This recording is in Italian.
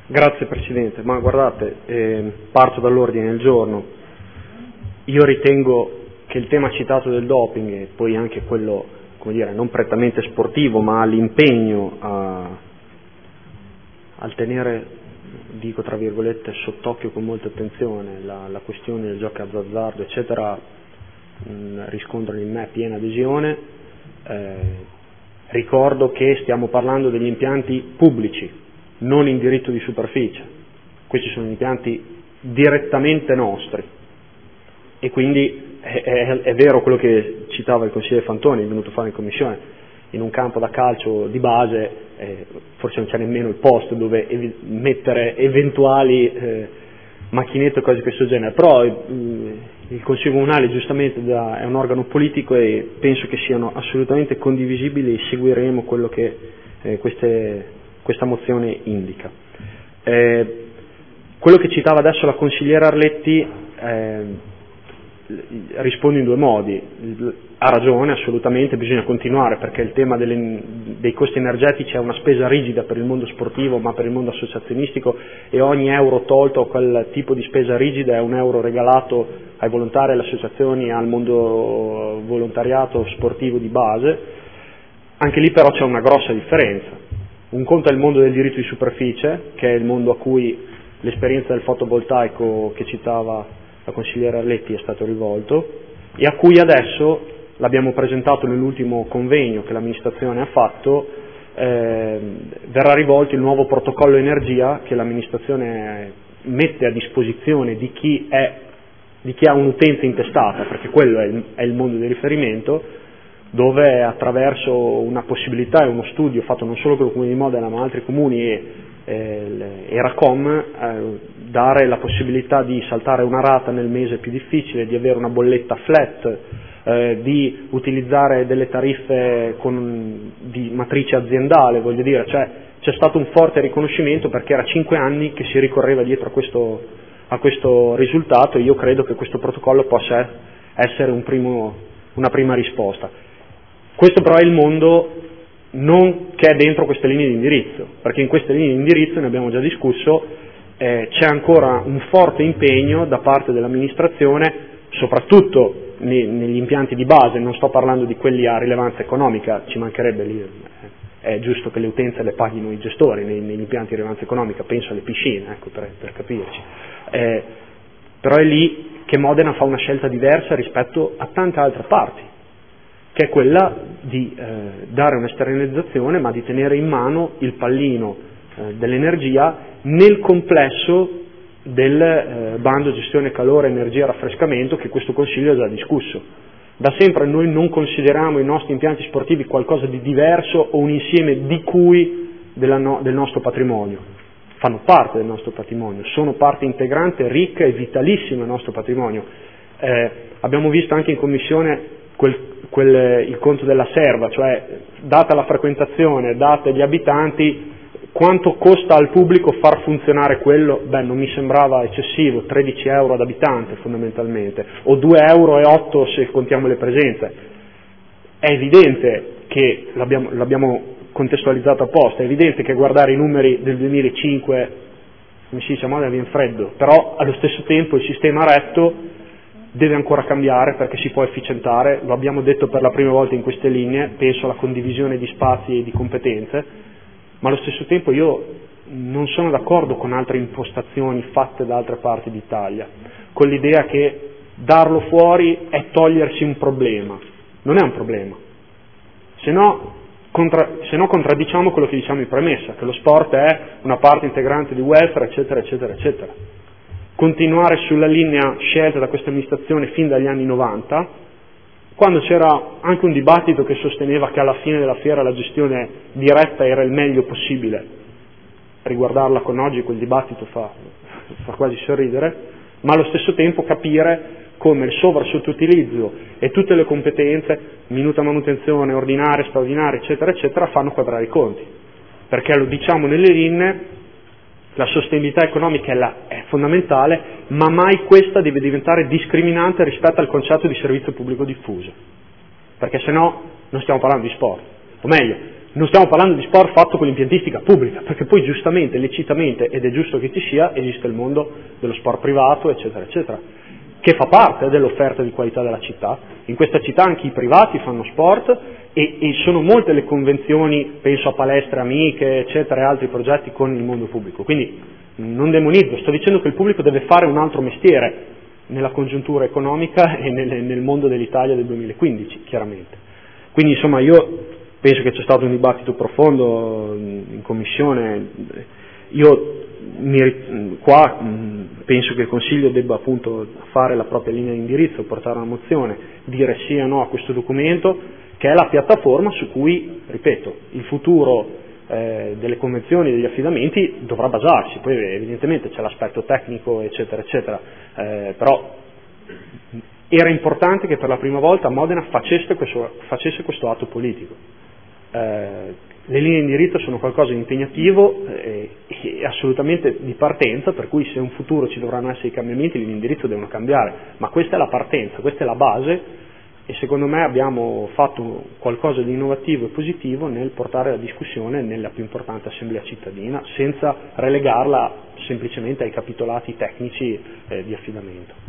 Grazie Presidente, ma guardate, parto dall'ordine del giorno. Io ritengo che il tema citato del doping e poi anche quello, come dire, non prettamente sportivo, ma l'impegno al tenere, dico tra virgolette, sott'occhio con molta attenzione la questione del gioco azzardo, eccetera, riscontrano in me piena adesione. Ricordo che stiamo parlando degli impianti pubblici, non in diritto di superficie. Questi sono impianti direttamente nostri e quindi è vero quello che citava il consigliere Fantoni, è venuto a fare in commissione, in un campo da calcio di base forse non c'è nemmeno il posto dove mettere eventuali macchinette o cose di questo genere, però il Consiglio Comunale giustamente è un organo politico e penso che siano assolutamente condivisibili e seguiremo quello che questa mozione indica. Quello che citava adesso la consigliera Arletti rispondo in due modi. Ha ragione, assolutamente, bisogna continuare perché il tema dei costi energetici è una spesa rigida per il mondo sportivo ma per il mondo associazionistico e ogni euro tolto a quel tipo di spesa rigida è un euro regalato ai volontari, alle associazioni, al mondo volontariato sportivo di base. Anche lì però c'è una grossa differenza. Un conto è il mondo del diritto di superficie, che è il mondo a cui l'esperienza del fotovoltaico che citava la consigliera Arletti è stato rivolto e a cui adesso l'abbiamo presentato nell'ultimo convegno che l'amministrazione ha fatto, verrà rivolto il nuovo protocollo energia che l'amministrazione mette a disposizione di chi ha un'utenza intestata, perché quello è il mondo di riferimento, dove attraverso una possibilità e uno studio fatto non solo con il Comune di Modena ma altri comuni e Racom, dare la possibilità di saltare una rata nel mese più difficile, di avere una bolletta flat, di utilizzare delle tariffe di matrice aziendale, voglio dire, cioè c'è stato un forte riconoscimento perché era 5 anni che si ricorreva dietro a questo risultato e io credo che questo protocollo possa essere una prima risposta. Questo però è il mondo non che è dentro queste linee di indirizzo, perché in queste linee di indirizzo, ne abbiamo già discusso, c'è ancora un forte impegno da parte dell'amministrazione, soprattutto negli impianti di base, non sto parlando di quelli a rilevanza economica, ci mancherebbe lì, è giusto che le utenze le paghino i gestori negli impianti di rilevanza economica, penso alle piscine, ecco, per capirci. Però è lì che Modena fa una scelta diversa rispetto a tante altre parti, che è quella di dare un'esternalizzazione ma di tenere in mano il pallino dell'energia nel complesso del bando gestione calore, energia e raffrescamento che questo Consiglio ha già discusso. Da sempre noi non consideriamo i nostri impianti sportivi qualcosa di diverso o un insieme di cui del nostro patrimonio. Fanno parte del nostro patrimonio, sono parte integrante, ricca e vitalissima del nostro patrimonio. Abbiamo visto anche in commissione il conto della serva, cioè data la frequentazione, date gli abitanti, quanto costa al pubblico far funzionare quello? Non mi sembrava eccessivo, 13 euro ad abitante fondamentalmente, o 2,08 euro se contiamo le presenze. È evidente che l'abbiamo contestualizzato apposta, è evidente che guardare i numeri del 2005, come si dice a Modena, viene freddo, però allo stesso tempo il sistema retto deve ancora cambiare perché si può efficientare, lo abbiamo detto per la prima volta in queste linee, penso alla condivisione di spazi e di competenze, ma allo stesso tempo io non sono d'accordo con altre impostazioni fatte da altre parti d'Italia, con l'idea che darlo fuori è togliersi un problema. Non è un problema, se no contraddiciamo quello che diciamo in premessa, che lo sport è una parte integrante di welfare, eccetera, eccetera, eccetera. Continuare sulla linea scelta da questa amministrazione fin dagli anni 90, quando c'era anche un dibattito che sosteneva che alla fine della fiera la gestione diretta era il meglio possibile. Riguardarla con oggi quel dibattito fa quasi sorridere, ma allo stesso tempo capire come il sovrasottoutilizzo e tutte le competenze, minuta manutenzione, ordinaria, straordinaria, eccetera, eccetera, fanno quadrare i conti. Perché lo diciamo nelle linee, la sostenibilità economica è fondamentale, ma mai questa deve diventare discriminante rispetto al concetto di servizio pubblico diffuso, perché se no non stiamo parlando di sport, o meglio, Non stiamo parlando di sport fatto con l'impiantistica pubblica, perché poi giustamente, lecitamente, ed è giusto che ci sia, esiste il mondo dello sport privato, eccetera, eccetera, che fa parte dell'offerta di qualità della città. In questa città anche i privati fanno sport e sono molte le convenzioni, penso a palestre amiche, eccetera, e altri progetti con il mondo pubblico. Quindi non demonizzo, sto dicendo che il pubblico deve fare un altro mestiere nella congiuntura economica e nel mondo dell'Italia del 2015, chiaramente. Quindi insomma io penso che c'è stato un dibattito profondo in commissione, qua penso che il Consiglio debba appunto fare la propria linea di indirizzo, portare una mozione, dire sì o no a questo documento, che è la piattaforma su cui, ripeto, il futuro delle convenzioni, degli affidamenti dovrà basarsi. Poi evidentemente c'è l'aspetto tecnico, eccetera, eccetera, però era importante che per la prima volta Modena facesse questo atto politico. Le linee di indirizzo sono qualcosa di impegnativo e assolutamente di partenza, per cui se in futuro ci dovranno essere i cambiamenti, le linee di indirizzo devono cambiare, ma questa è la partenza, questa è la base, e secondo me abbiamo fatto qualcosa di innovativo e positivo nel portare la discussione nella più importante assemblea cittadina, senza relegarla semplicemente ai capitolati tecnici di affidamento.